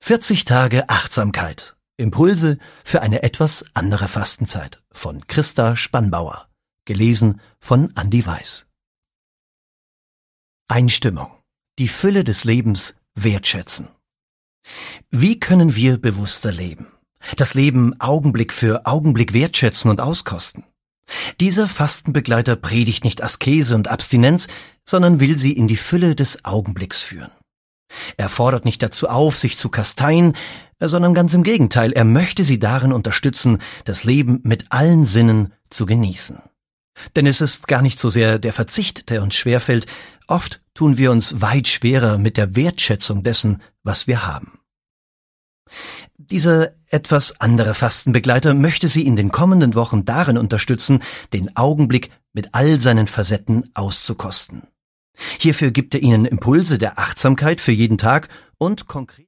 40 Tage Achtsamkeit. Impulse für eine etwas andere Fastenzeit von Christa Spannbauer. Gelesen von Andi Weiß. Einstimmung. Die Fülle des Lebens wertschätzen. Wie können wir bewusster leben? Das Leben Augenblick für Augenblick wertschätzen und auskosten. Dieser Fastenbegleiter predigt nicht Askese und Abstinenz, sondern will sie in die Fülle des Augenblicks führen. Er fordert nicht dazu auf, sich zu kasteien, sondern ganz im Gegenteil, er möchte sie darin unterstützen, das Leben mit allen Sinnen zu genießen. Denn es ist gar nicht so sehr der Verzicht, der uns schwerfällt, oft tun wir uns weit schwerer mit der Wertschätzung dessen, was wir haben. Dieser etwas andere Fastenbegleiter möchte Sie in den kommenden Wochen darin unterstützen, den Augenblick mit all seinen Facetten auszukosten. Hierfür gibt er Ihnen Impulse der Achtsamkeit für jeden Tag und konkret